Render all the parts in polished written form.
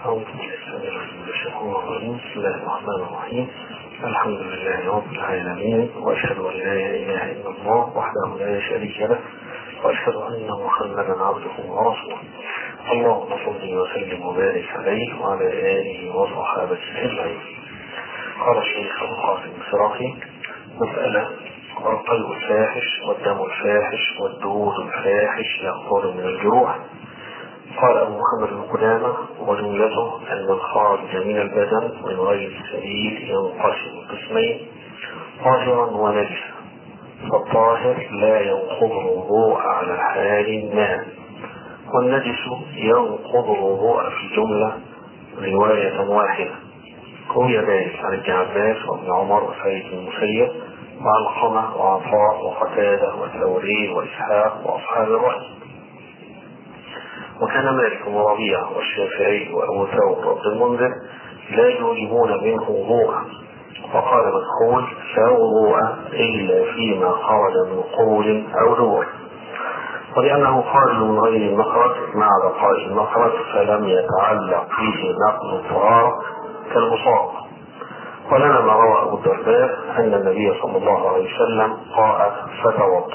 أعوذ بالله من الشيطان الرجيم. بسم الله الرحمن الرحيم. الحمد لله رب العالمين، وأشهد أن لا إله إلا الله وحده لا شريك له، وأشهد أن محمدا عبده ورسوله. اللهم صل وسلم وبارك عليه وعلى آله وصحابته أجمعين. قال الشيخ أبو القاسم السراقي: مسألة: القلب الفاحش والدم الفاحش والدود الفاحش يخرج من الجروح. قال أبو محمد بن قدامة: وجملته أن الخارج من البدن من غير السبيل ينقسم قسمين: طاهرا ونجسا. فالطاهر لا ينقض الوضوء على حال ما، والنجس ينقض الوضوء في الجملة رواية واحدة. روي ذلك عن ابن عباس وابن عمر وسعيد بن المسيب وعلقمة وعطاء وقتادة وثوري وإسحاق وأصحاب الرأي. وكان مالك وربيع والشافعي وأبو ثور وابن المنذر لا يوجبون منه وضوءا. وقال مسعود: لا وضوء إلا فيما خرج من قول أو دور. ولأنه خارج من غير المخرج مع بقاء المخرج فلم يتعلق فيه نقض الطهارة كالمصاب. ولنا ما روى أبو الدرداء أن النبي صلى الله عليه وسلم قال: فتوضأ.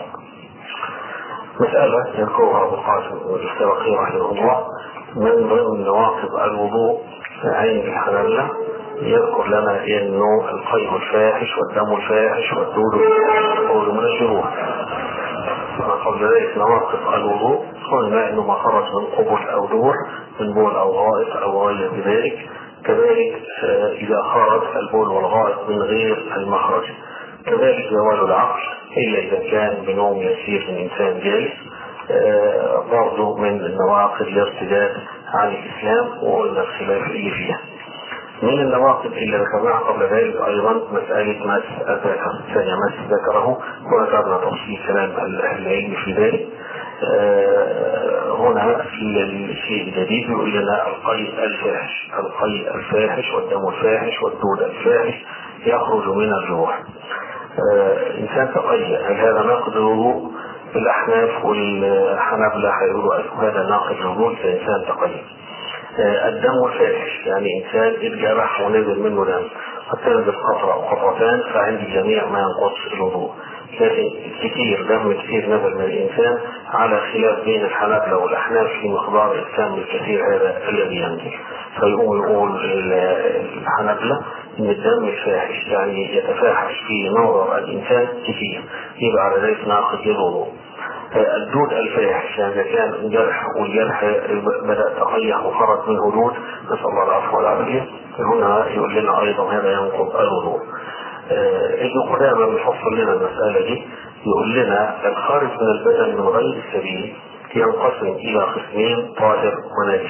مسألة يذكرها أبو القاسم السراقي رحمه الله من ضمن نواقض الوضوء عين الحنابلة، يذكر لنا أنه القيء الفاحش والدم الفاحش والدود الفاحش من الجروح. قبل ذلك نواقض الوضوء قلنا أنه ما خرج من قبل أو دور، من بول أو غائط أو غير ذلك. كذلك إذا خرج البول والغائط من غير المخرج. كذلك زوال العقل إلا إذا كان بنوم يسير من إنسان جالس، برضو من النواقض الارتداد عن الإسلام وقلنا الخلاف اللي فيها. من النواقض اللي ذكرناها قبل ذلك أيضا مسألة مس الذكر، ثانية مس ذكره، وذكرنا تفصيل كلام العلم في ذلك. هنا في الشيء الجديد يقول لنا القيء الفاحش، القيء الفاحش والدم الفاحش والدود الفاحش يخرج من الجروح. إنسان تقيء، هل هذا ناقض الوضوء؟ الأحناف والحنابلة هيقولوا هذا ناقض الوضوء كإنسان تقيء. الدم الفاحش يعني إنسان اتجرح ونزل منه دم، قد تنزل قطرة أو قطرتان، فعند الجميع ما ينقص الوضوء. لكن كتير دم كتير نزل من الإنسان، على خلاف بين الحنابلة والأحناف في مقدار الدم الكثير هذا الذي ينزل. فيقول الحنابلة إن الدم الفاحش يعني يتفاحش في نظر الإنسان كثير، يبقى على ذلك ناقض للوضوء. الدود الفاحش يعني كان جرح والجرح بدأ تقيح وخرج منه دود، نسأل الله العفو والعافية، هنا يقول لنا أيضا هذا ينقض الوضوء. ابن قدامة بيفصل لنا المسألة دي، يقول لنا الخارج من البدن من غير السبيل ينقسم إلى قسمين: طاهر ونجس.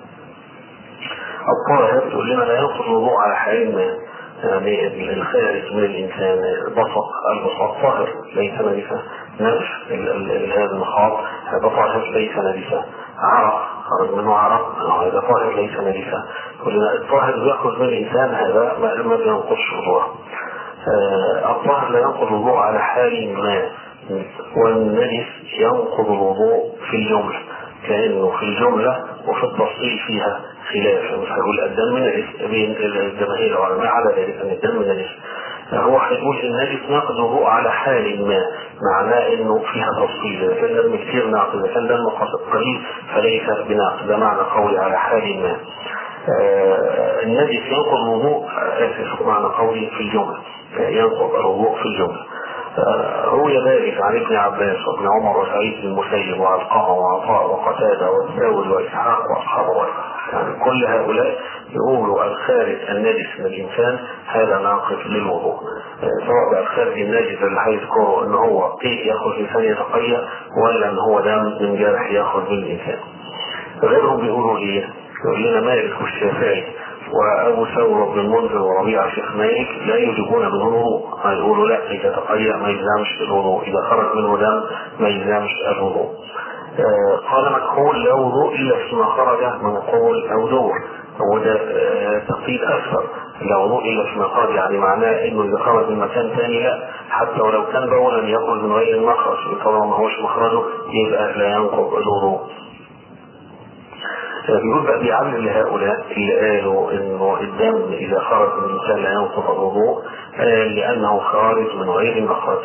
الطاهر يقول لنا لا ينقض الوضوء على حال ما، يعني الخارج من الإنسان البصق طاهر ليس نجسة، نفس هذا المخاط هذا طاهر ليس نجسة، عرق خرج منه عرق هذا طاهر ليس نجسة. قلنا الطاهر يخرج من الإنسان هذا ما ينقضش وضوءه. الطاهر لا ينقض الوضوء على حال ما، والنجس ينقض الوضوء في الجملة، كأنه في الجملة وفي التفصيل فيها خلاف. هيقول الدم نجس بين الجماهير العلماء على ذلك أن الدم نجس. هو هيقول النجس ناقض الوضوء على حال ما، معناه انه فيها تفصيل، اذا كان دم كثير ناقض، اذا كان دم قليل فليس بناقض، ده معنى قولي على حال ما. النجس ينقض الوضوء معنى قولي في الجملة، ينقض الوضوء في الجملة. روي ذلك عن ابن عباس وابن عمر وسعيد بن المسيب وعلقمة وعطاء وقتادة والثوري وإسحاق وأصحاب الرأي. يعني كل هؤلاء يقولوا الخارج النجس من الإنسان هذا ناقض للوضوء، سواء بقى الخارج النجس اللي هيذكره ان هو قيء يخرج الإنسان يتقيأ، ولا ان هو دم من جرح يخرج من الإنسان. غيرهم بيقولوا ايه؟ يقول لنا مالك والشافعي وأبو ثور وابن المنذر وربيع الشيخ مالك لا يجبون بالوضوء، يقولوا لا، إذا تقيأ ما يلزمش الوضوء، إذا خرج منه دم ما يلزمش الوضوء. قال مكحول لا وضوء إلا فيما خرج من قول أو دور، وده تقييد أكثر، لا وضوء إلا فيما خرج، يعني معناه إنه إذا خرج من مكان ثاني لا، حتى ولو كان بولا يخرج من غير المخرج، طالما ما هوش مخرجه يبقى لا ينقض الوضوء. بيقول بقى بيعلم لهؤلاء اللي قالوا انه الدم اذا خرج من الانسان لا ينقض الوضوء لانه خارج من غير مخرج.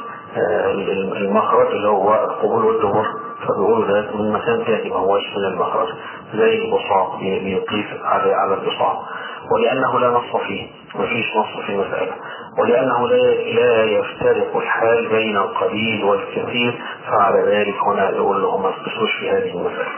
المخرج اللي هو القبول والدبر، فبيقولوا ده من مكان تاني ما هوش من المخرج، زي البصاق بيقيس على البصاق، ولانه لا نص فيه، مفيش نص في المسألة، ولانه لا يفترق الحال بين القليل والكثير، فعلى ذلك هنا يقول لهم ما تقصوش في هذه المسألة.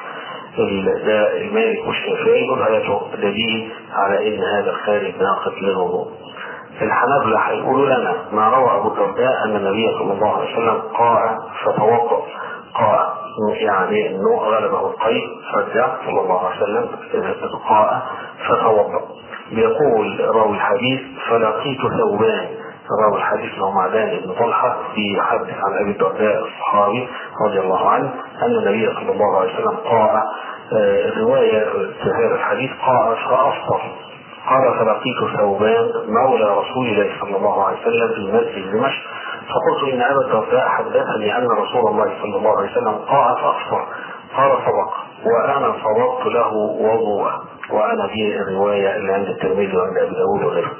ده المالك والشافعي يقول هيته دليل على ان هذا الخارج ناقض للوضوء. الحنابلة هيقولوا لنا ما روى ابو الدرداء ان النبي صلى الله عليه وسلم قاع فتوضا، قاع يعني انه غلبه القيء فرجع صلى الله عليه وسلم قاع فتوضا. بيقول راوي الحديث فلقيت ثوبان، راوي الحديث له معدان بن طلحه بيحدث عن ابي الدرداء الصحابي رضي الله عنه ان النبي صلى الله عليه وسلم قاع. الروايه في هذا الحديث قاع فافطر. قال فلقيت ثوبان مولى رسول الله صلى الله عليه وسلم في مسجد دمشق، فقلت ان ابا الدرداء حدثني ان رسول الله صلى الله عليه وسلم قاع فافطر. قال صدق وانا صدقت له وضوءه. وانا دي الروايه اللي عند الترمذي وعند ابي داود وغيره.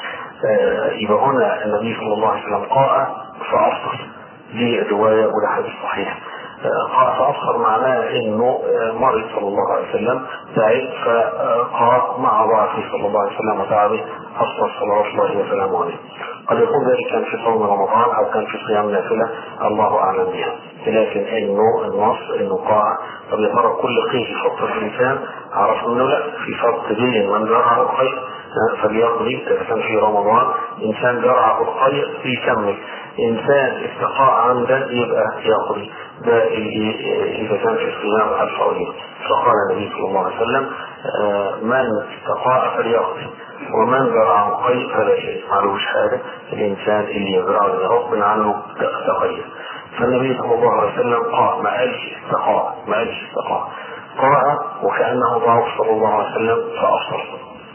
يبقى هنا النبي صلى الله عليه وسلم قاع فافطر، دي الروايه وده حديث صحيح. قاع فافطر معناه انه مرض صلى الله عليه وسلم تعب، فقاع مع ضعفه صلى الله عليه وسلم وتعبه افطر صلوات الله وسلامه عليه. قد يكون ذلك كان في صوم رمضان او كان في صيام نافله، الله اعلم بها، لكن انه النص انه قاع. طب يا ترى كل قيء يفطر الانسان؟ عرفنا انه لا، في فرق بين من جرعه القيء فليقضي، اذا كان في رمضان انسان جرعه القيء يكمل، انسان استقاء عمدا يبقى يقضي، ده اذا كان في الصيام الفريضه. فقال النبي صلى الله عليه وسلم من استقاء فليقضي ومن جرعه القيء فلا شيء، معلوش حاجه الانسان اللي يجرعه غصب عنه تقيد. فالنبي صلى الله عليه وسلم قال ما قالش استقاء، ما قالش استقاء، قرأ وكأنه ضعف صلى الله عليه وسلم فأفطر.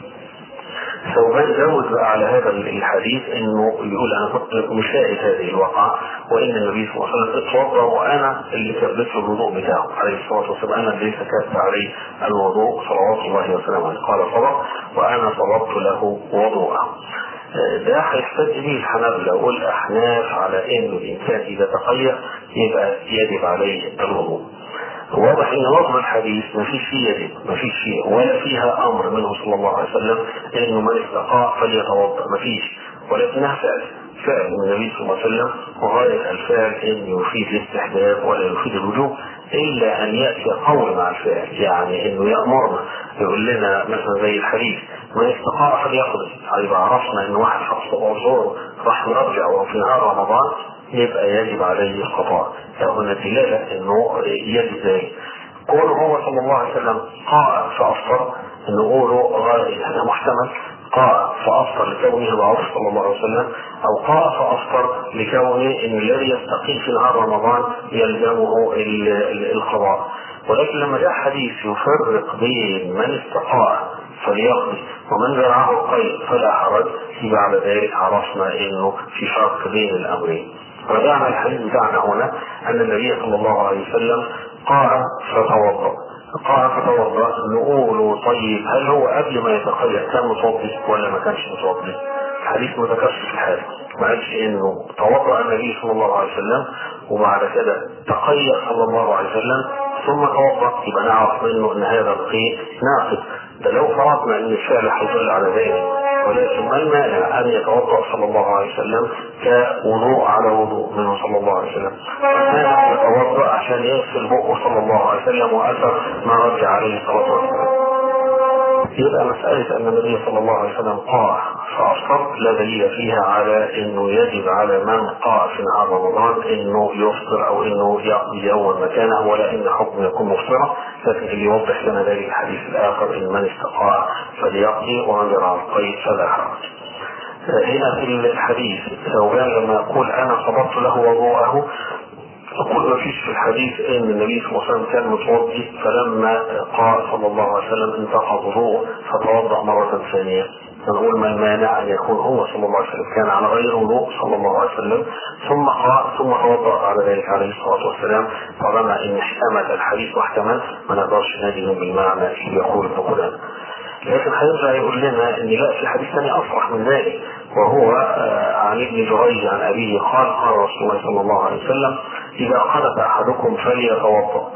ثوبان زود بقى على هذا الحديث انه يقول انا كنت مشاهد هذه الواقعة، وان النبي صلى الله عليه وسلم اتوضا وانا اللي ثبت له الوضوء بتاعه عليه الصلاه والسلام، انا اللي سكت عليه الوضوء صلوات الله وسلامه عليه. قال صدق وانا صببت له وضوءه. ده هيستدل به الحنابلة والاحناف على انه الانسان اذا تقيأ يبقى يجب عليه الوضوء. واضح ان وضع الحديث ما فيش فيه يجب، ما فيش فيه ولا فيها امر منه صلى الله عليه وسلم انه من استقاء فليتوضا، ما فيش، ولكنها فعل من النبي صلى الله عليه وسلم، وغايه الفعل انه يفيد الاستحباب ولا يفيد الوجوب، الا ان ياتي قول مع الفعل، يعني انه يامرنا يقول لنا مثلا زي الحديث من استقاء فليقضي، هيبقى عرفنا ان واحد حط عذره راح يرجع وفي نهار رمضان يبقى يجب عليه القضاء. هنا دلالة انه يجب ذلك. قوله هو صلى الله عليه وسلم قاء فافطر، نقوله هذا محتمل، قاء فافطر لكونه ضعف صلى الله عليه وسلم، او قاء فافطر لكونه ان الذي يستقيم في نهار رمضان يلزمه القضاء. ولكن لما جاء حديث يفرق بين من استقاء فليقضي ومن جرعه القيء فلا حرج، يبقى على ذلك عرفنا انه في فرق بين الامرين. رجعنا الحديث بتاعنا هنا ان النبي صلى الله عليه وسلم قاع فتوضا. قاع فتوضا نقول طيب هل هو قبل ما يتقيأ كان متوضي ولا ما كانش متوضي؟ الحديث متكرر في الحال، ما قالش انه توضا النبي صلى الله عليه وسلم وبعد كده تقيأ صلى الله عليه وسلم ثم توضا، يبقى نعرف منه ان هذا القيء ناقض. ده لو فرضنا ان الفعل هيدل على ذلك، ولكن ما المانع ان يتوضا صلى الله عليه وسلم كوضوء على وضوء منه صلى الله عليه وسلم، كان يتوضا عشان يغسل بقه صلى الله عليه وسلم واثر ما رجع عليه الصلاه والسلام. يبقى مسألة أن النبي صلى الله عليه وسلم قاع فأفطر لا دليل فيها على أنه يجب على من قاع في نهار رمضان أنه يفطر أو أنه يقضي يوم مكانه، ولا أن حكم يكون مفطرا، لكن اللي يوضح لنا ذلك الحديث الآخر إن من استقاع فليقضي ومن جرع القيء فلا حرج. هنا في الحديث ثوبان لما يقول أنا صببت له وضوءه، يقول ما فيش في الحديث ان النبي صلى الله عليه وسلم كان متوضي فلما قال صلى الله عليه وسلم انتقض وضوءه فتوضا مرة ثانية. فنقول ما المانع ان يكون هو صلى الله عليه وسلم كان على غير وضوء صلى الله عليه وسلم ثم قال ثم توضا على ذلك عليه الصلاه والسلام، طالما ان احتمل الحديث واحتمل ما نقدرش نجزم بالمعنى اللي يقول ابن قدامه. لكن هيرجع يقول لنا ان لا، في حديث ثاني اصرح من ذلك، وهو عن ابن جريج عن ابيه قال قال رسول الله صلى الله عليه وسلم اذا قلب احدكم فليتوضا.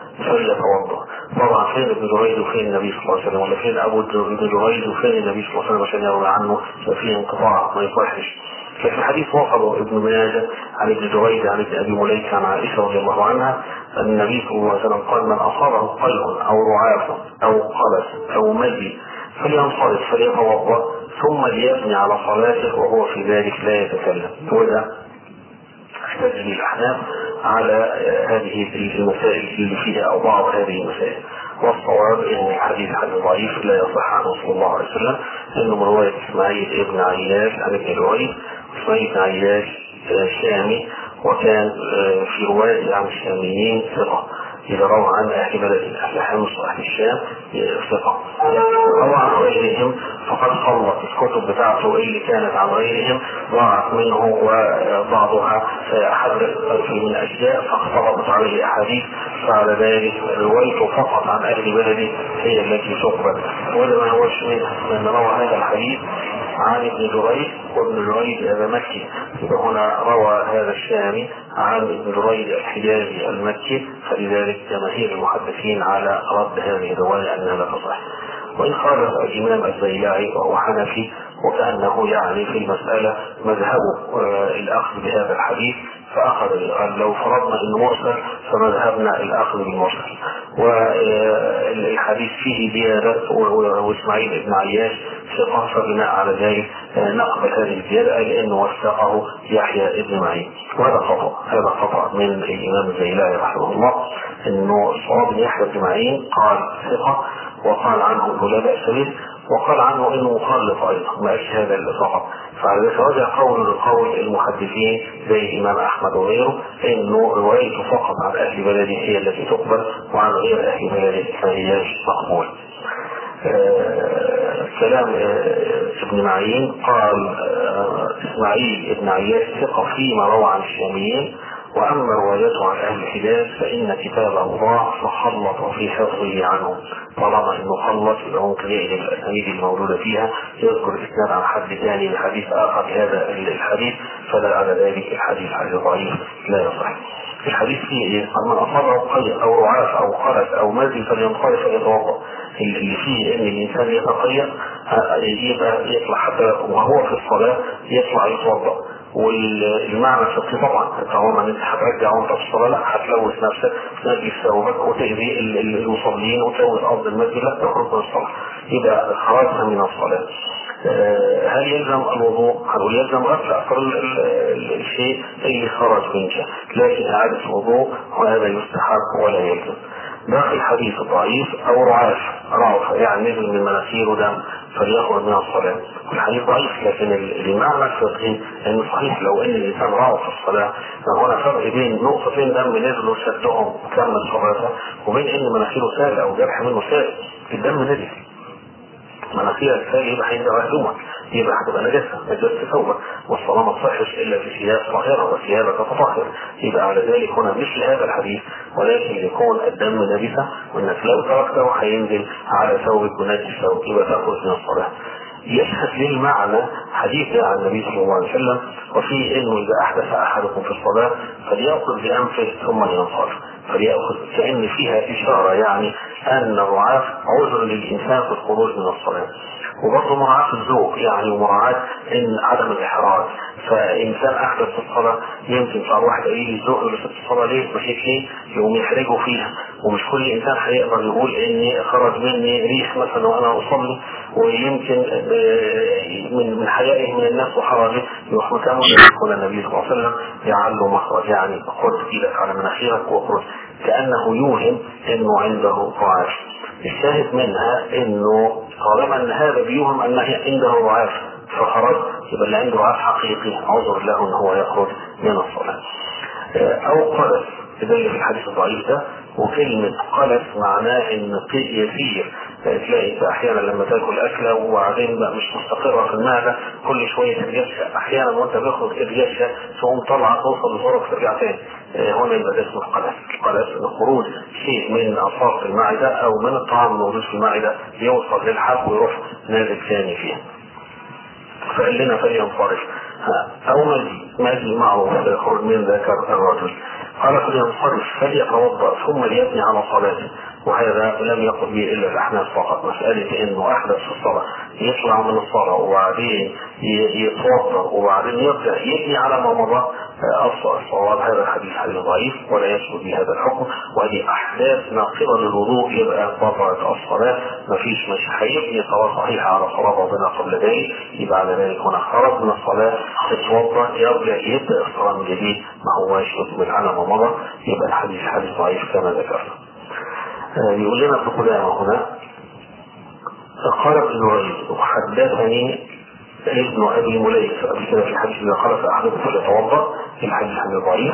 طبعا فين ابن جريج وفين النبي صلى الله عليه وسلم، ولا فين ابن جريج وفين النبي صلى الله عليه وسلم عشان يروي عنه، ففيه انقطاع ما يصحش. ففي الحديث وصله ابن ماجه عن ابن جريج عن ابن ابي مليكه عن عائشه رضي الله عنها ان النبي صلى الله عليه وسلم قال من اصابه قيء او رعاف او قلس او مزي فلينصرف فليتوضا ثم ليبني على صلاته وهو في ذلك لا يتكلم. وده احتاج به الاحناف على هذه المسائل اللي فيها او بعض هذه المسائل. والصواب ان الحديث حديث ضعيف لا يصح عنه صلى الله عليه وسلم، انه من روايه اسماعيل ابن عياش عن ابن جريج. اسماعيل بن عياش شامي، وكان في روايه عن الشاميين ثقه، إذا روى عن أهل بلد أهل حمص وأهل الشام ثقة. روى عن غيرهم فقد خلط الكتب بتاعته اللي كانت عن غيرهم ضاعت منه وبعضها حدث من أشياء فاختلطت عليه أحاديث، فعلى ذلك روايته فقط عن أهل بلده هي التي تقبل. وده ما هوش منها، لأن روى هذا الحديث عن ابن جريج، وابن جريج هذا مكي، وهنا روى هذا الشامي عن ابن جريج الحجازي المكي، فلذلك جماهير المحدثين على رد هذه الرواية أنها لا تصح. وإن خالف الإمام الزيلعي وهو حنفي وكأنه يعني في المسألة مذهبه الأخذ بهذا الحديث فأخذ، لو فرضنا أنه مرسل فمذهبنا الأخذ بالمرسل، والحديث فيه زيادة وإسماعيل بن عياش ثقة، فبناء على ذلك نقبل هذه الزيادة لأنه وثقه يحيى بن معين. وهذا خطأ من الإمام الزيلعي رحمه الله، أنه الصواب يحيى بن معين قال ثقة وقال عنه لا بأس به، وقال عنه انه مخلط ايضا، ما قالش هذا اللي فقط. فعلى ذلك رجع قول المحدثين زي الامام احمد وغيره انه روايته فقط عن اهل بلده هي التي تقبل، وعن غير اهل بلده فهي مقبول. كلام ابن معين قال اسماعيل ابن عياش ثقة فيما روى عن الشاميين، واما روايته عن اهل الحجاز فان كتابه ضاع فخلط في حفظه عنه. طالما انه خلط يبقى ممكن يقلب الاسانيد الموجوده فيها يذكر اسناد عن حد ثاني لحديث اخر هذا الحديث، فلا على ذلك الحديث حديث ضعيف لا يصح. الحديث فيه ايه؟ من اصابه قيء او رعاف او قلس او مزي فلينصرف فليتوضا. اللي فيه ان الانسان يتقيأ يبقى يطلع حتى وهو في الصلاه يطلع يتوضا. والمعنى الفقهي طبعا طالما انت هترجع وانت في الصلاه لا هتلوث نفسك، تنجي ثوبك وتأذي المصلين وتلوث ارض المسجد، لا تخرج من الصلاه، يبقى خرجها من الصلاه. هل يلزم الوضوء؟ هنقول يلزم غسل اثر الشيء اللي خرج منك، لكن اعاده الوضوء وهذا يستحب ولا يلزم. باقي الحديث ضعيف او رعاف يعني نزل من مناخيره دم فليخرج من الصلاه، الحديث ضعيف. لكن المعنى الفقهي ان صحيح لو ان الانسان رعف في الصلاه، فهنا فرق بين نقطتين دم نزلوا شدهم كمل صلاته وبين ان مناخيره سال او جرح منه سال. الدم نزل مناخير السال يبقى هيبقى مهدومه، يبقى هتبقى نجاسه ثوبه، والصلاه ما تصحش الا في ثياب طاهره وثيابك تطهر. يبقى على ذلك هنا مثل هذا الحديث، ولكن يكون الدم نجسه وانك لو تركته هينزل على ثوبك ونجس ثوبك يبقى تخرج من الصلاه. يشهد للمعنى حديث عن النبي صلى الله عليه وسلم وفيه انه اذا احدث احدكم في الصلاه فليأخذ بانفه ثم ينصرف، فليأخذ كأن فيها اشاره يعني ان الرعاف عذر للانسان في الخروج من الصلاه. وبرضه مراعاة الذوق يعني ومراعاة ان عدم الاحراج، فانسان احدث في الصلاه يمكن صار واحد يجي الذوق اللي في الصلاه ليه مشيت ليه يقوم يحرجوا فيها، ومش كل انسان هيقدر يقول اني خرج مني ريح مثلا وانا اصلي، ويمكن من حيائه من الناس وحرجه يروح مكانه يقول النبي صلى الله عليه وسلم يعلو مخرج، يعني خد ايدك على مناخيرك واخرج، كانه يوهم انه عنده رعاف. الشاهد منها انه طالما ان هذا بيوهم ان عنده رعاف فخرج، يبقى اللي عنده رعاف حقيقي عذر له ان هو يخرج من الصلاه. او قلس ده اللي في الحديث الضعيف ده. وكلمة قلس معناه ان يسير، تلاقي انت احيانا لما تاكل اكله وبعدين بقى مش مستقره في المعده كل شويه ترجعها، احيانا وانت باخد ترجعها تقوم طالعه توصل لزورك ترجع تاني. هنا يبقى ده اسمه قلس. قلس خروج شيء من اطراف المعده او من الطعام الموجود في المعده يوصل للحلق ويروح نازل ثاني فيها. فقال لنا فلينصرف او مزي معروف يخرج من ذكر الرجل. قال فلينصرف فليتوضا ثم ليبني على صلاته. وهذا لم يقل به الا الاحناف فقط. مساله انه احدث في الصلاه يطلع من الصلاه وبعدين يتوضا وبعدين يرجع يبني على ما مضى الصواب هذا الحديث حديث ضعيف ولا يثبت بهذا الحكم. وهذه احداث ناقضه للوضوء يبقى بطلت الصلاه. مفيش مش هيبني صلاه صحيحه على صلاه باطنه قبل ذلك، يبقى على ذلك هنا خرج من الصلاه يتوضا يرجع يبدا الصلاه من جديد، ما هواش يكمل على ما مضى. يبقى الحديث حديث ضعيف كما ذكرنا. يقول لنا ابن قدامه هنا قال ابن وليد وحدثني ابن ابي مليك قبل كده في الحديث اذا خلف احدكم فليتوضا، في الحديث حديث ضعيف.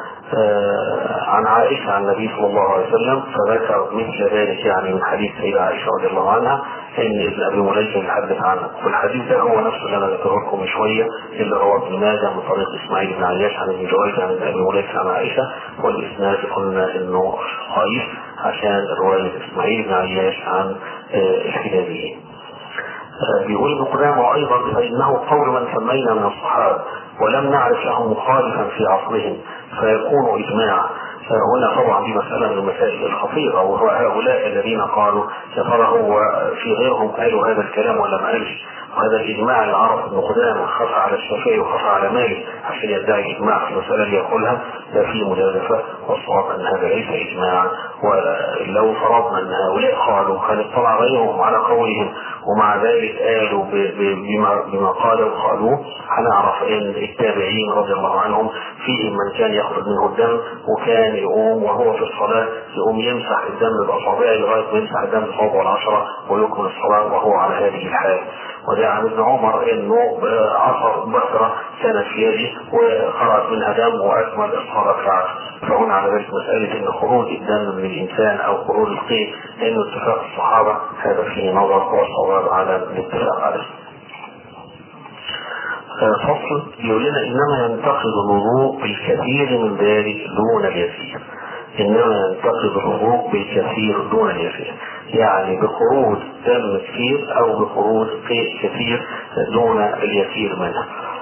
عن عائشه عن النبي صلى الله عليه وسلم فذكر مثل ذلك يعني من حديث سيدة عائشه رضي الله عنها ان ابن ابي مليك يتحدث عنه. والحديث ده هو نفسه اللي انا ذكره لكم من شويه اللي رواه ابن ماجه من طريق اسماعيل بن عياش عن ابن جريج عن ابي مليك عن عائشه. والاسناد قلنا انه ضعيف عشان روايه اسماعيل بن عياش عن الحدابي. بيقول ابن قدامه ايضا فانه قول من سمينا من الصحابه ولم نعرف له مخالفا في عصرهم فيكون اجماعا. هنا طبعا دي مسألة من المسائل الخطيرة، وهو هؤلاء الذين قالوا يا ترى هو في غيرهم قالوا هذا الكلام ولا ما قالش. وهذا الإجماع اللي عرف ابن قدامه خفى على الشافعي وخفى على مالك عشان يدعي إجماع في المسألة اللي يقولها ده فيه مجازفة. والصواب أن هذا ليس إجماعا. ولو فرضنا أن هؤلاء قالوا هل اطلع غيرهم على قولهم ومع ذلك قالوا بما قالوا هنعرف ان التابعين رضي الله عنهم فيهم من كان يخرج منه الدم وكان يقوم وهو في الصلاة يقوم يمسح الدم بأصابعه لغاية ما يمسح الدم بصوابعه العشرة ويكمل الصلاة وهو على هذه الحال. وده عن ابن عمر انه عصر بكرة كانت في يده وخرج منها دم واكمل الصلاة ركعة. فهنا على ذلك مسألة ان خروج الدم من الانسان او خروج القيء انه اتفاق الصحابة هذا فيه نظر والصواب على الاتفاق عليه. فصل يقول لنا انما ينتقض الوضوء بالكثير من ذلك دون اليسير. انما ينتقض الوضوء بالكثير دون اليسير، يعني بخروج دم كثير او بخروج قيء كثير دون اليسير منه.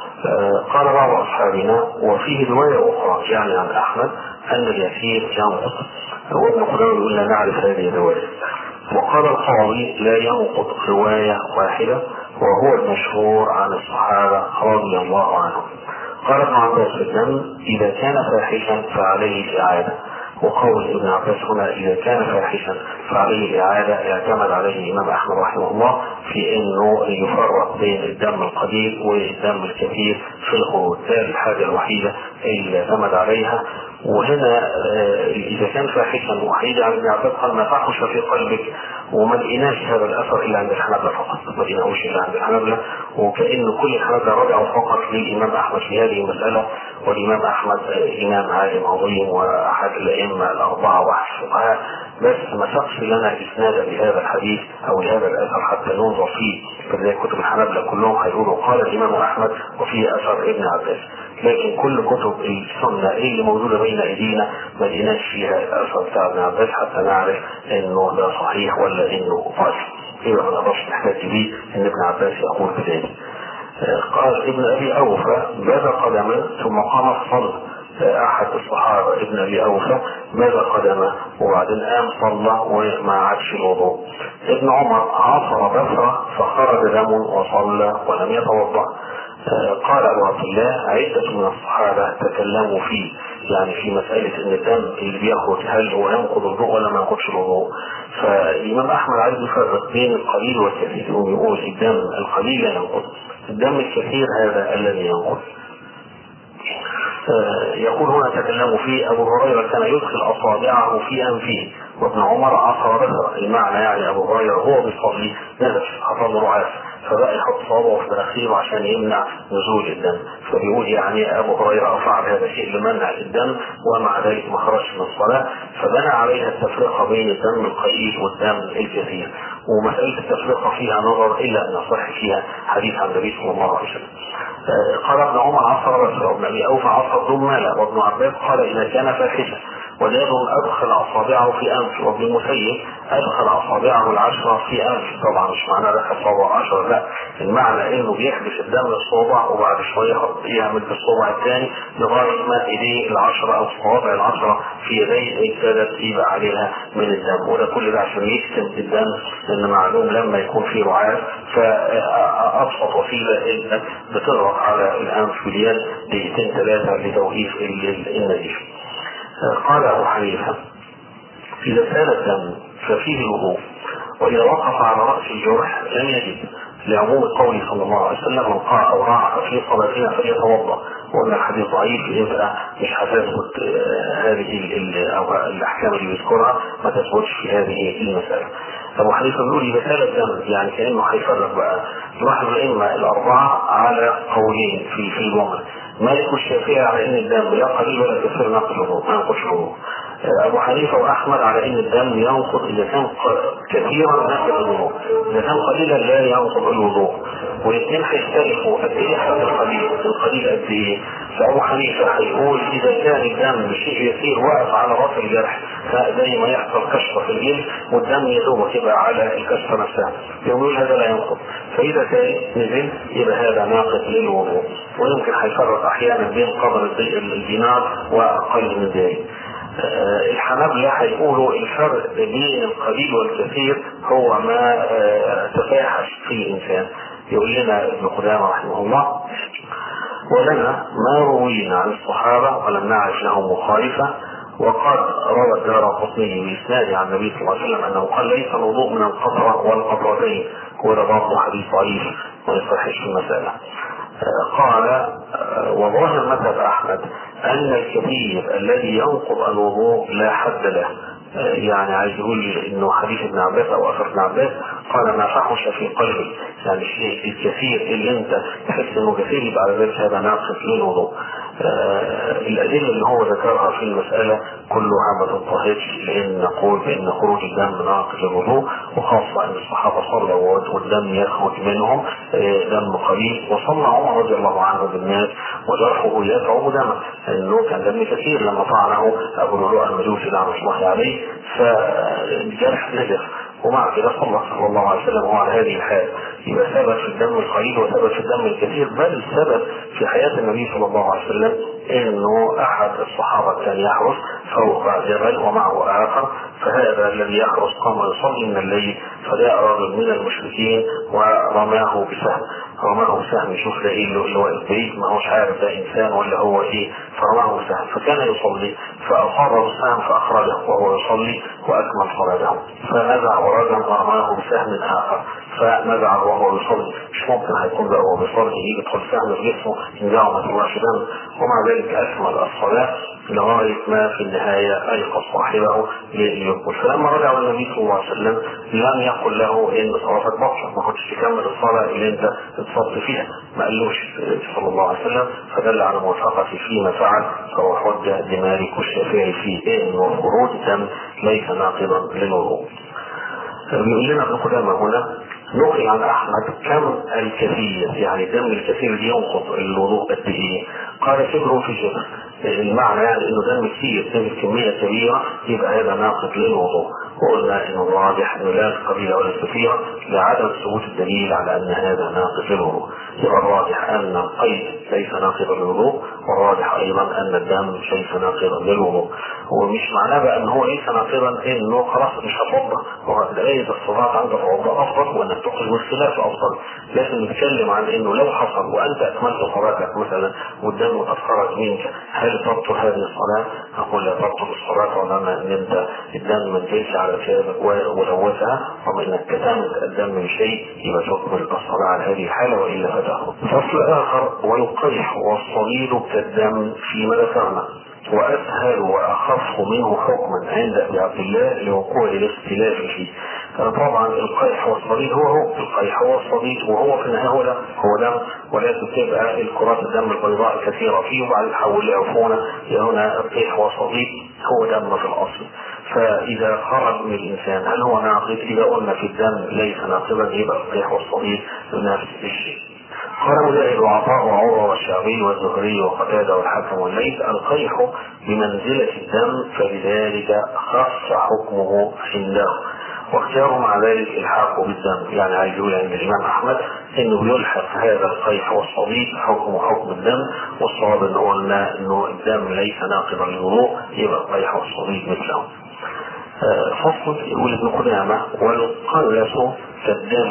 قال بعض اصحابنا وفيه رواية اخرى يعني عن احمد ان اليسير ينقض، وابن قدامه يقول لا نعرف هذه الرواية. وقال القاضي لا ينقض رواية واحدة وهو المشهور عن الصحابة رضي الله عنهم. قال ابن عباس في الدم اذا كان فاحشا فعليه الاعادة. وقول ابن عباس هنا اذا كان فاحشا فعليه الاعادة اعتمد عليه الامام احمد رحمه الله في انه يفرق بين الدم القليل والدم الكثير في الخروج. ده الحاجة الوحيدة اللي اعتمد عليها. وهنا اذا كان فاحشا وحيد عن ابن عباس قال ما فحش في قلبك، وما لقيناش هذا الاثر الا عند الحنابلة فقط، ما لقيناهوش الا عند الحنابلة. وكأن كل الحنابلة رجعوا فقط للامام احمد في هذه المسألة. والامام احمد امام عالم عظيم واحد الائمة الاربعة واحد الفقهاء، بس ما سقش لنا اسنادا لهذا الحديث او لهذا الاثر حتى ننظر فيه. فزي كتب الحنابلة كلهم هيقولوا قال الامام احمد وفيه اثر ابن عباس، لكن كل كتب السنة اللي موجودة بين ايدينا ما لقيناش فيها الاثر بتاع ابن عباس حتى نعرف انه ده صحيح ولا انه ضعيف. يبقى ما نقدرش نحتاج بيه ان ابن عباس يقول بذلك. قال ابن ابي اوفى ماذا قدم ثم قام فصلى. احد الصحابة ابن ابي اوفى ماذا قدم وبعدين قام صلى وما عادش الوضوء. ابن عمر عصر بصره فخرج دم وصلى ولم يتوضا. قال ابو عبد الله عدة من الصحابة تكلموا فيه يعني في مسألة ان الدم اللي بيخرج هل هو ينقض الوضوء ولا ما ينقضش الوضوء. فالامام احمد عايز يفرق بين القليل والكثير ويقول الدم القليل لا ينقض، الدم الكثير هذا الذي ينقض. يقول هنا تكلموا فيه أبو هريرة كان يدخل أصابعه في أنفه وابن عمر عصر بصره. المعنى يعني أبو هريرة هو بيصلي نزف حصل رعاف فبقى يحط صابعه في مناخيره عشان يمنع نزول الدم. فبيقول يعني أبو هريرة فعل هذا الشيء لمنع الدم ومع ذلك ما خرجش من الصلاة، فبنى عليها التفرقة بين الدم القليل والدم الكثير. ومسألة التفرقة فيها نظر إلا أن يصح فيها حديث عن النبي صلى الله عليه وسلم. قال ابن عمر عصر بصره، وابن أبي أوفى عصر ضمالا، وابن عباس قال إذا كان فاحشا، وزيد أدخل أصابعه في أنفه، وابن المسيب أدخل أصابعه العشرة في أنفه. طبعا مش معناه دخل صابع 10، لا، المعنى إنه بيحبس الدم الصوبع وبعد شوية يعمل بالصوبع الثاني لغاية ما إيديه العشرة أو الصوابع العشرة في يديه ابتدت يبقى عليها من الدم. وده كل ده عشان يكتم الدم، لأن معلوم لما يكون في رعاف فأبسط وسيلة إنك بتضغط على الأنف باليد دقيقتين 3 لتوقيف النزيف. قال أبو حنيفة إذا سال الدم ففيه الوضوء، وإذا وقف على رأس الجرح لم يجد، لعموم قوله صلى الله عليه وسلم من قاء أو راع في صلاتنا فليتوضأ. وأن الحديث ضعيف يبقى مش هتثبت هذه أو الأحكام اللي بيذكرها ما تثبتش في هذه المسألة. أبو حنيفة بيقول إذا سال الدم يعني كأنه هيفرق بقى يلاحظ الأئمة الأربعة على قولين في الجمل. مالك والشافعي على ان الدم لا قليل ولا كثير نقض الوضوء ما ينقضش الوضوء. ابو حنيفه واحمد على ان الدم ينقض اذا كان كثيرا نقض الوضوء، اذا كان قليلا لا ينقض الوضوء. والاثنين هيختلفوا قد ايه حد القليل قد ايه. فابو حنيفه هيقول اذا كان الدم بشيء يسير واقف على راس الجرح زي ما يحصل كشف في الجلد والدم يدوب يبقى على الكشفه نفسها، يقول هذا لا ينقض. فاذا كان نزل يبقى هذا ناقض للوضوء. ويمكن هيفرق احيانا بين قدر الدينار واقل من ذلك. الحنابلة هيقولوا الفرق بين القليل والكثير هو ما تفاحش في الانسان. يقول لنا ابن قدامة رحمه الله ولنا ما روينا عن الصحابة ولم نعرف لهم مخالفة، وقد روى الدارقطني بإسناد عن النبي صلى الله عليه وسلم انه قال ليس الوضوء من القطرة والقطرتين، وده برضه حديث ضعيف ما يصحش في المسألة. قال وظاهر مذهب احمد ان الكثير الذي ينقض الوضوء لا حد له. يعني عايز يقول انه حديث ابن عباس او اثر ابن عباس قال ما فحش في قلبي، يعني الشيء الكثير اللي انت تحس انه كثير يبقى على ذلك هذا ناقص للوضوء. الادله اللي هو ذكرها في المساله كلها ما تنطهقش، لان نقول بان خروج الدم ناقص للوضوء، وخاصه ان الصحابه صلوا والدم يخرج منهم دم قليل، وصلى عمر رضي الله عنه بالناس وجرحه يدعو دما، انه كان دم كثير لما طعنه ابو لؤلؤ المجوسي لعنه الله عليه فالجرح نزف، ومع كده صلى الله عليه وسلم هو على هذه الحال. يبقى ثبت في الدم القليل وثبت في الدم الكثير، بل ثبت في حياة النبي صلى الله عليه وسلم انه احد الصحابة كان يحرس فوق جبل ومعه اخر، فهذا الذي يحرس قام يصلي من الليل فجاء رجل من المشركين ورماه بسهم يشوف ده ايه اللي هو البيت، ما هوش عارف ده انسان ولا هو ايه، فرماه بسهم فكان يصلي فاصاب بالسهم فاخرجه وهو يصلي واكمل صلاته، فنزع ورجم ورماه بسهم اخر فنزع وهو يصلي. مش ممكن هيكون ده هو بيصلي يدخل سهم في جسمه ينزعه ما يطلعش دم، ومع ذلك اكمل الصلاه لغايه ما في النهايه ايقظ صاحبه ليقول. فلما رجع النبي صلى الله عليه وسلم لم يقل له ان صلاتك بطلت، ما كنتش تكمل الصلاه اللي انت اتصبت فيها، ما قالوش صلى الله عليه وسلم، فدل على موافقته فيما فعل. فهو حجه لمالك والشافعي في انه خروج الدم ليس ناقضا للوضوء. بيقول لنا ابن قدامة هنا نقل عن احمد كم الكثير، يعني الدم الكثير دي ينقض الوضوء قد ايه؟ قال شبر في شبر، المعنى يعني انه دم كثير دم كميه كبيره يبقى هذا ناقض للوضوء. وقلنا انه الراجح انه لا القليله ولا الكثيره لعدم ثبوت الدليل على ان هذا ناقض للوضوء. يبقى الراجح ان القيد ليس ناقضا للوضوء، والراجح ايضا ان الدم ليس ناقضا للوضوء. ومش معناه بقى ان هو ليس ناقضا انه خلاص مش هتوضا، هو دليل الصلاه عند الوضوء افضل وانك تخرج والخلاف افضل. لكن نتكلم عن انه لو حصل وانت اكملت صلاتك مثلا والدم قد خرج منك هل تبطل هذه الصلاه؟ اقول لا تبطل الصلاه طالما ان انت الدم ما نزلش على ثيابك ولوثها، وما انك كتمت الدم من شيء يبقى تكمل الصلاه على هذه الحاله والا فتخرج. فصل اخر ويقيح والصليل كالدم فيما ذكرنا، وأسهل وأخف منه حكما عند أبي عبد الله لوقوع الاختلاف فيه. طبعا القيح والصديد هو القيح هو الصديد، وهو في النهاية هو دم، ولكن تبقى الكرات الدم البيضاء كثيرة فيه، وبعد يحول لعفونة هنا القيح والصديد هو دم في الأصل. فإذا خرج من الإنسان هل هو ناقض؟ إذا قلنا في الدم ليس ناقضا يبقى القيح والصديد نفس الشيء. قال مجاهد وعطاء وعروة والشعبي والزهري وقتادة والحكم والليث: القيح بمنزلة الدم فلذلك خص حكمه عنده، واختياره مع ذلك الحاقه بالدم. يعني عايز يقول عند الإمام أحمد إنه يلحق هذا القيح والصديد حكمه حكم الدم، والصواب إنه قلنا إنه الدم ليس ناقضا للوضوء يبقى القيح والصديد مثله. فصل يقول ابن قدامة: والقلس كالدم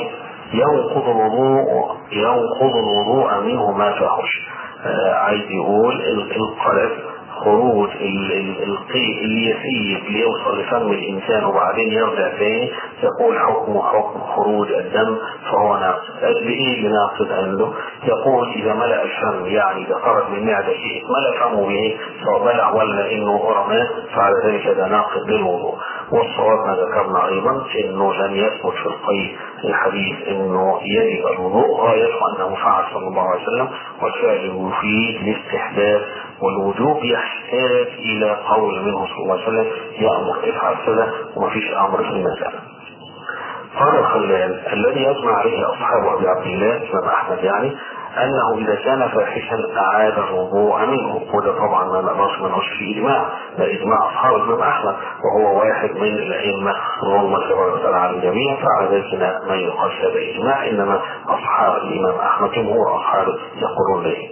ينقض الوضوء منه ما فحش. عايز يقول القلس خروج القيء اليسير ليوصل لفم الانسان وبعدين يرجع تاني، يقول حكمه حكم خروج الدم فهو ناقص. بايه اللي ناقص عنده؟ يقول اذا ملأ الفم، يعني اذا خرج من معدة شيء ملأ فمه به سواء بلع ولا انه رماه، فعلى ذلك هذا ناقص للوضوء. والصواب ما ذكرنا ايضا انه لم يثبت في القيء الحديث انه يجب الوضوء، غايته انه فعل صلى الله عليه وسلم، والفعل يفيد الاستحباب، والوجوب يحتاج الى قول منه صلى الله عليه وسلم يأمر افعل كذا، ومفيش امر في المسألة. قال الخلال: الذي يجمع عليه اصحاب ابي عبد الله الامام احمد يعني انه اذا كان فاحشا اعاد الوضوء منه، وده طبعا ما نقدرش فيه اجماع، ده اجماع اصحاب الامام احمد وهو واحد من الائمه اللهم صل وسلم على الجميع، فعلى ذلك ما يقال هذا اجماع، انما اصحاب الامام احمد جمهور اصحابه يقولون به.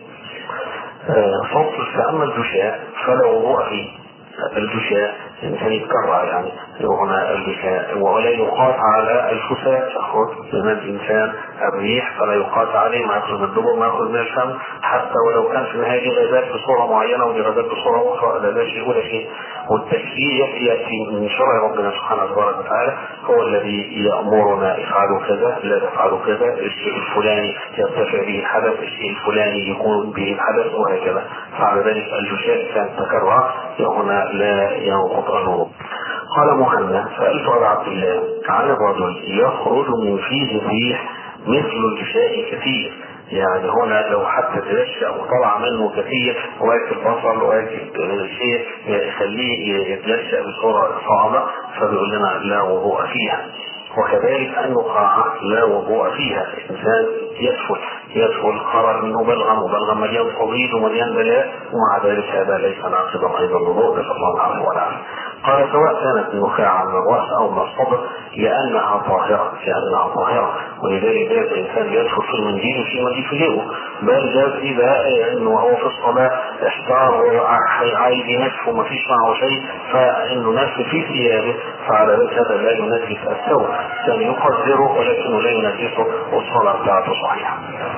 فصل: فاما الجشاء فلا وضوء فيه. الجشاء الانسان يتكرع يعني هنا الجشاء، ولا يقاس على الفساء يخرج من الانسان الريح، فلا يقاس عليه ما يخرج من الدبر ما يخرج من الفم، حتى ولو كان في النهايه دي غازات بصوره معينه ودي غازات بصوره اخرى، لا شيء ولا شيء. والتشريع ياتي من شرع ربنا سبحانه وتعالى، هو الذي يامرنا افعلوا كذا لا تفعلوا كذا، الشيء الفلاني يرتفع به الحدث، الشيء الفلاني يكون به الحدث، وهكذا. فعلى ذلك الجشاء كان تكرر هنا لا ينقض الوضوء. قال مهنا: سألت أبا عبد الله عن الرجل يخرج من فيه الريح مثل الجشاء كثير، يعني هنا لو حتى تلشى او طلع منه كثير واكل بصل واكل شيء يخليه يتلشى بصورة صعبة، فبيقول لنا لا وضوء فيها. وكذلك النقاعة لا وضوء فيها، الإنسان يدخل خرج منه بلغم مليان صديد ومليان بلاء، ومع ذلك هذا ليس ناقضا أيضا الوضوء، نسأل الله العافية والعافية. قال: سواء كانت النخاعة من الرأس أو من الصدر لأنها طاهرة، ولذلك جاز الإنسان يدخل في المنديل في منديل في جيبه، بل جاز إذا إنه هو في الصلاة احتار وعايز ينف ومفيش معه شيء فإنه نف في ثيابه، فعلى ذلك هذا لا ينجس الثوب، كان يقدره ولكنه لا ينجسه، والصلاة بتاعته صحيحة.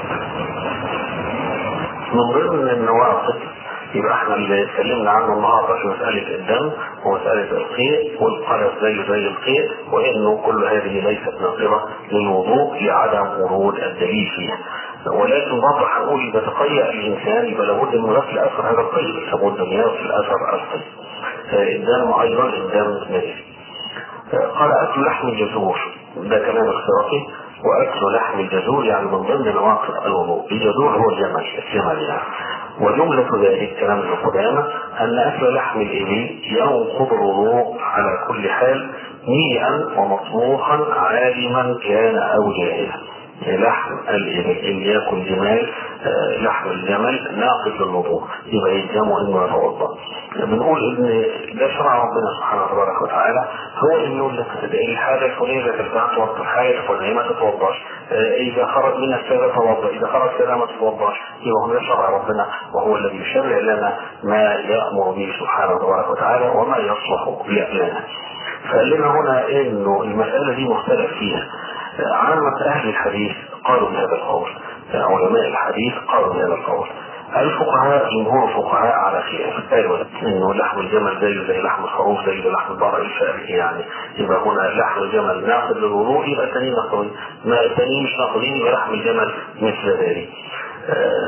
من ضمن النواقض يبقى احنا اللي اتكلمنا عنه النهارده في مسألة الدم ومسألة القيء والقلس زي القيء، وانه كل هذه ليست ناقضة للوضوء لعدم ورود الدليل فيها. ولكن برضه هنقول اذا تقيأ الانسان يبقى لابد من غسل اثر هذا القيء، لابد من غسل اثر القيء. الدم ايضا الدم نجس. قال: اكل لحم الجزور، ده كلام اختراقي، واكل لحم الجزور يعني من ضمن نواقض الوضوء. الجزور هو الجمل يعني. وجملة ذلك كلام ابن قدامة أن أكل لحم الإبل ينقض الوضوء على كل حال، نيئا ومطبوخا عالما كان أو جاهلا. لحم الإبل اللي يأكل جمال، لحم الجمل ناقض للوضوء، يبقى يلزمه انه يتوضا. بنقول ان ده شرع ربنا سبحانه وتعالى، هو اللي يقول لك الحاجه الفلانيه ترجع توضا، الحاجه الفلانيه ما تتوضاش، اذا خرج منك كذا توضا، اذا خرج كذا ما تتوضاش. يبقى هو ده شرع ربنا، وهو الذي يشرع لنا ما يامر به سبحانه وتعالى وما يصلح لنا. فقال لنا هنا انه المساله دي مختلف فيها. عامة اهل الحديث قالوا بهذا القول، علماء الحديث قالوا بهذا القول. الفقهاء جمهور الفقهاء على خلاف، قالوا انه لحم الجمل زي لحم الخروف زي لحم البقر الفارغ، يعني يبقى هنا لحم الجمل ناقض للوضوء، يبقى الثانيين ناقضين، ما الثانيين مش ناقضين، يبقى لحم الجمل مثل ذلك.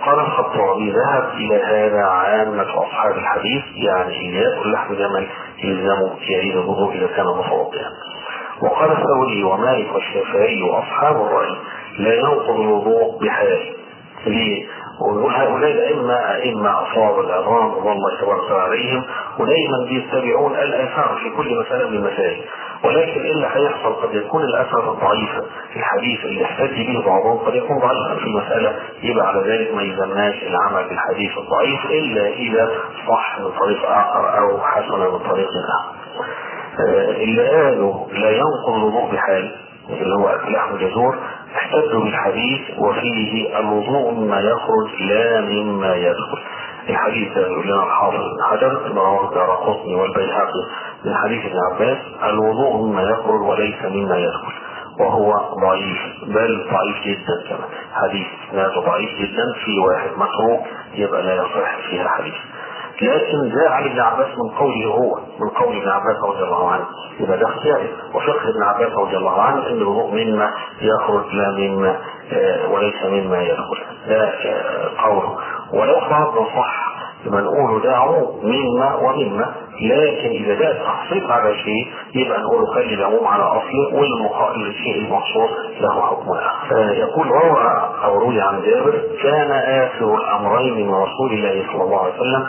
قال الخطابي ذهب إلى هذا عامة أصحاب الحديث، يعني اللي يأكل لحم جمل يلزمه يعيد الوضوء إذا كان متوضئا. وقال الثوري ومالك والشافعي وأصحاب الرأي لا ينقض الوضوء بحال. ليه؟ وهؤلاء أئمة أصحاب العظام رضي الله تبارك عليهم، ودائما بيتبعون الآثار في كل مسألة من المسائل، ولكن إلا هيحصل قد يكون الأثر ضعيفا. الحديث اللي احتج به بعضهم قد يكون ضعيفا في مسألة، يبقى على ذلك ما يلزمناش العمل بالحديث الضعيف إلا إذا صح من طريق آخر أو حسن من طريق آخر. اللي قالوا لا ينقض الوضوء بحال اللي هو أكل لحم جزور احتجوا بالحديث وفيه الوضوء مما يخرج لا مما يدخل. الحديث يقول لنا الحافظ بن حجر رواه الدارقطني والبيهقي من حديث ابن عباس الوضوء مما يخرج وليس مما يدخل، وهو ضعيف، بل ضعيف جدا كمان. حديث اسناده ضعيف جدا، في واحد متروك يبقى لا يصح فيها حديث. لكن جاء عن ابن عباس من قوله هو، من قول ابن عباس رضي الله عنه، يبقى ده اختياري. وفقه ابن عباس رضي الله عنه ان الوضوء مما يخرج لا مما وليس مما يدخل، ده قوله. ولو فرضنا صح لما نقوله ده عموم مما ومما، لكن اذا جاء التخصيص على شيء يبقى نقوله خلي العموم على اصله، والشيء المخصوص له حكم اخر. يقول روي عن جابر كان اخر الامرين من رسول الله صلى الله عليه وسلم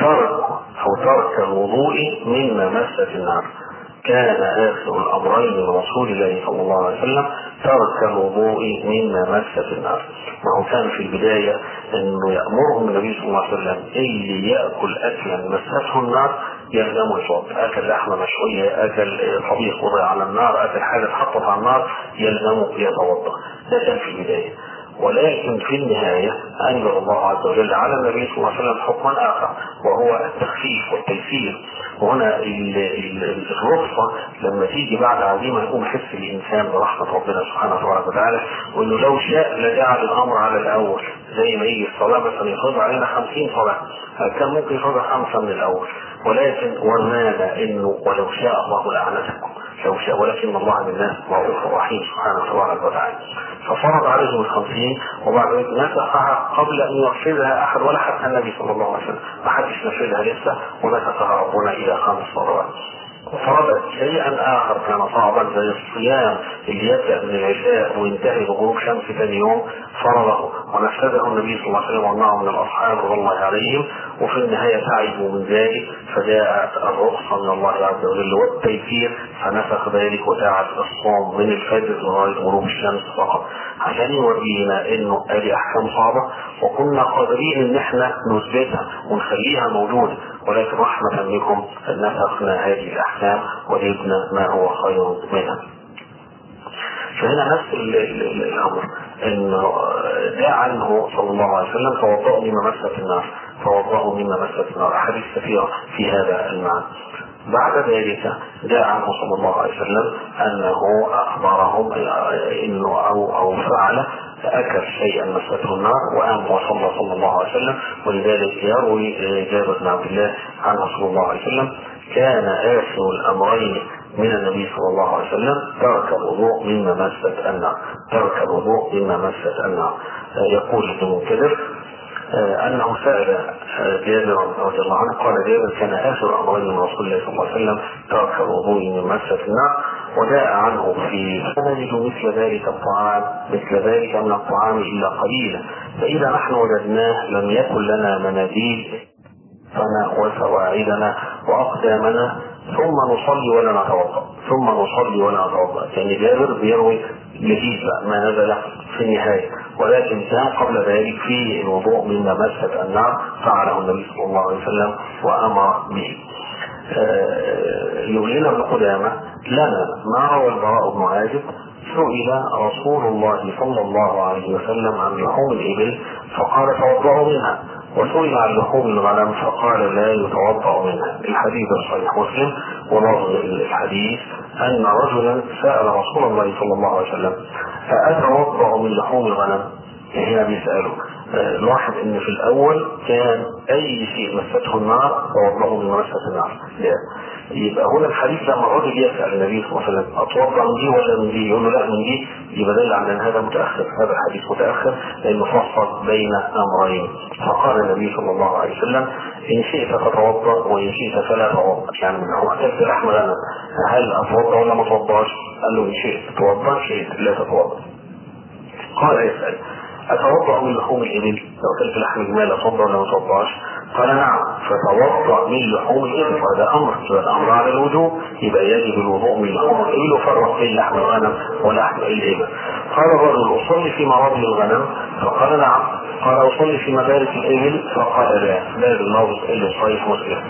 ترك الوضوء مما مست النار. كان آخر الأمرين من رسول الله صلى الله عليه وسلم ترك الوضوء مما مست النار. وهو كان في البداية أنه يأمرهم النبي صلى الله عليه وسلم اللي يأكل أكلا مسته النار يلزمه يتوضأ. أكل لحمة مشوية، أكل طبيخ وضع على النار، أكل حاجة اتحطت على النار يلزمه يتوضأ. ده كان في البداية. ولكن في النهاية أنزل الله عز وجل على النبي صلى الله عليه وسلم حكما آخر، وهو التخفيف والتيسير. وهنا الرخصة لما تيجي بعد عزيمة يقوم يحس الإنسان برحمة ربنا سبحانه وتعالى، وإنه لو شاء لجعل الأمر على الأول. زي ما يجي الصلاة مثلا يفرض علينا 50 صلاة، كان ممكن يفرض 5 من الأول، ولكن ورنانا إنه ولو شاء الله لأعنتكم، لو شاء، ولكن الله بالناس رؤوف رحيم سبحانه وتعالى. ففرض عليهم 50 وبعد ذلك نسخها قبل ان ينفذها احد ولا حتى النبي صلى الله عليه وسلم، ما حدش نفذها لسه، ونسخها ربنا الى 5 مرات. وفرض شيئا اخر كان صعبا زي الصيام اللي يبدا من العشاء وينتهي بغروب شمس ثاني يوم، فرضه ونفذه النبي صلى الله عليه وسلم ومعه من الاصحاب رضي الله عليهم، وفي النهايه تعبوا من ذلك فجاءت الرخصه من الله عز وجل والتيسير فنسخ ذلك، وتعب الصوم من الفجر لغايه غروب الشمس فقط، عشان يورينا انه ادي احكام صعبه وكنا قادرين ان احنا نثبتها ونخليها موجوده، ولكن رحمه بكم نسخنا هذه الاحكام وجبنا ما هو خير منها. فهنا نفس الامر انه جاء عنه صلى الله عليه وسلم توضأوا مما مست النار، توضأوا مما مست النار، احاديث كثيره في هذا المعنى. بعد ذلك جاء عنه صلى الله عليه وسلم انه اخبرهم انه او فعل فاكل شيئا مسته النار وقام وصلى صلى الله عليه وسلم. ولذلك يروي جابر بن عبد الله عنه صلى الله عليه وسلم كان آخر الأمرين من النبي صلى الله عليه وسلم ترك الوضوء مما مست النار، ترك الوضوء مما مست النار. يقول ابن منكدر أنه سأل جابر رضي الله عنه، قال جابر كان آخر أمرين من رسول الله صلى الله عليه وسلم ترك الوضوء مما مست النار. وجاء عنه في نجد مثل ذلك من الطعام إلا قليلا، فإذا نحن وجدناه لم يكن لنا مناديل وسواعدنا وأقدامنا ثم نصلي ولا نتوضأ. يعني جابر بيروي لذيذ ما نزل في النهاية، ولكن كان قبل ذلك في الوضوء مما مست النار فعله النبي صلى الله عليه وسلم وأمر به. يقول لنا ابن قدامة لنا ما روى البراء بن عازب سئل رسول الله صلى الله عليه وسلم عن لحوم الإبل فقال توضأوا منها، وسئل عن لحوم الغنم فقال لا يتوضأ منها. الحديث صحيح مسلم، ولفظ الحديث أن رجلا سأل رسول الله صلى الله عليه وسلم أتوضأ من لحوم الغنم؟ هنا بيسأله. نلاحظ ان في الاول كان اي شيء مسته النار توضأه من مسة النار، يبقى هنا الحديث لما الرجل يسأل النبي صلى الله عليه وسلم اتوضا من دي ولا من دي، يقول له لا من دي، يبقى دل على ان هذا متاخر، هذا الحديث متاخر لانه فصل بين امرين. فقال النبي صلى الله عليه وسلم ان شئت فتوضا وان شئت فلا توضا. يعني هو اكلت لحم غنم هل اتوضا ولا ما اتوضاش؟ قال له ان شئت توضا، شئت لا تتوضا. قال يسأل اتوضا من لحوم الابل؟ لو اكلت لحم الجمال اتوضا ولا ما اتوضاش؟ قال نعم. فتوضا من لحوم الابل، هذا امر، الامر على الوجوب، يبقى يجب الوضوء من لحوم الابل وفرق بين لحم الغنم ولحم الابل. قال الرجل اصلي في مرابض الغنم؟ فقال نعم. قال اصلي في مدارس الابل؟ فقال لا باللفظ الا صحيح مسلم.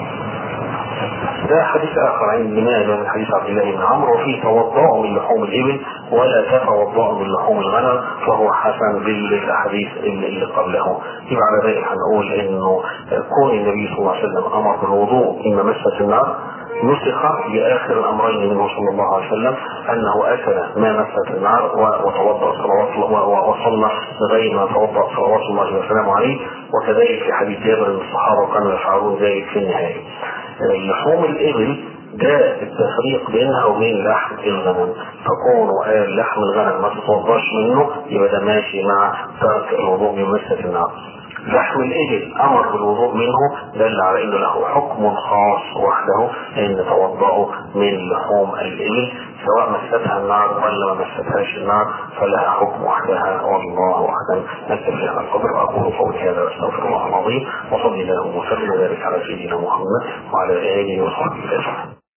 ده حديث اخر عن ابن ماجه من حديث عبد الله بن عمرو، وفيه توضأوا من لحوم الابل ولا تتوضأوا من لحوم الغنم، فهو حسن بالاحاديث اللي قبله. يبقى على ذلك هنقول انه كون النبي صلى الله عليه وسلم امر بالوضوء مما مست النار نسخ باخر الامرين منه صلى الله عليه وسلم، انه اكل ما مست النار وتوضأ صلوات الله وصلى بغير ما توضأ صلوات الله وسلامه عليه. وكذلك في حديث جابر ان الصحابه كانوا يفعلون ذلك في النهايه. لحوم الابل ده التفريق بينها وبين لحم الغنم، فكونه قال لحم الغنم ما تتوضاش منه يبقى ده ماشي مع ترك الوضوء من مسة النار. لحم الابل امر بالوضوء منه دل على انه له حكم خاص وحده، ان توضأوا من لحوم الابل سواء مستها النار ولا ما مستهاش النار فلها حكم وحدها، والله اعلم. نكتفي على القدر واقول قولي هذا واستغفر الله العظيم، وصلي الله وسلم وبارك على سيدنا محمد وعلى اله وصحبه اجمعين.